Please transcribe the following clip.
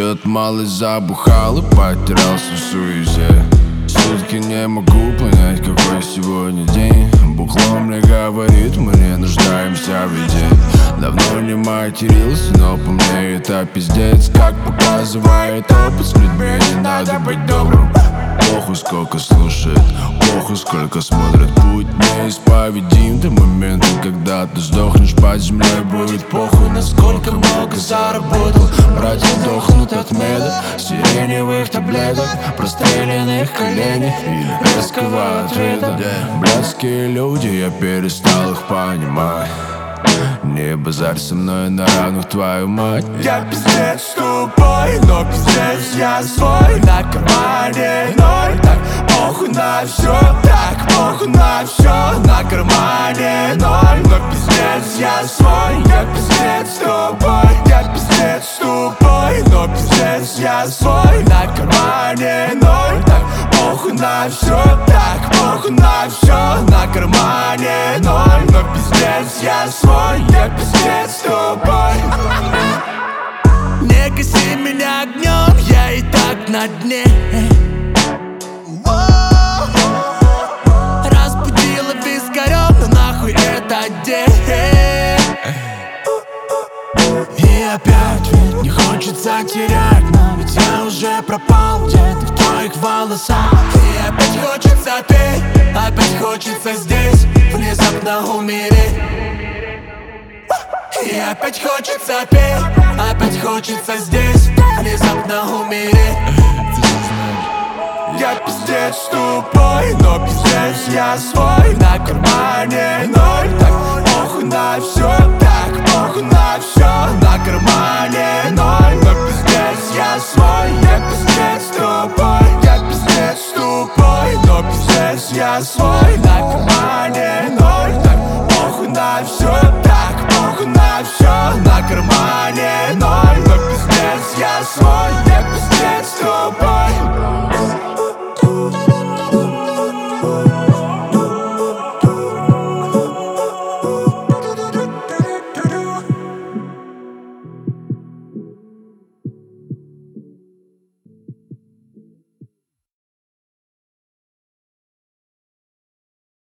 Чё-то малость забухал и потерялся в суете. Сутки не могу понять, какой сегодня день. Бухло мне говорит, мы не нуждаемся в еде. Давно не матерился, но по мне это пиздец. Как показывает опыт, с людьми не надо быть добрым. Похуй сколько слушает, похуй сколько смотрит. Путь неисповедим до момента, когда ты сдохнешь под землей. Будет похуй, насколько много заработал. Братья дохнут от меда, сиреневых таблеток, простреленных коленей и резкого ответа. Блядские люди, я перестал их понимать. Не базарь со мной на равных, твою мать. Я пиздец тупой, но пиздец я свой. На кармане ноль, так похуй на все. Так похуй на все, на кармане ноль. Но пиздец я свой. Я пиздец тупой, я пиздец тупой, но пиздец я свой. На кармане ноль, так похуй на все. Так похуй на все, на кармане ноль. Но пиздец я свой. Я пиздец тупой. Не коси меня огнем, я и так на дне. Разбудила вискарем, но нахуй это день. И опять ведь не хочется терять, но ведь я уже пропал где-то в твоих волосах. И опять хочется ты, опять хочется здесь внезапно умереть. И опять хочется петь, опять хочется здесь внезапно умереть. Я пиздец тупой, но пиздец я свой. На кармане ноль, так похуй на все. Так похуй на все, на кармане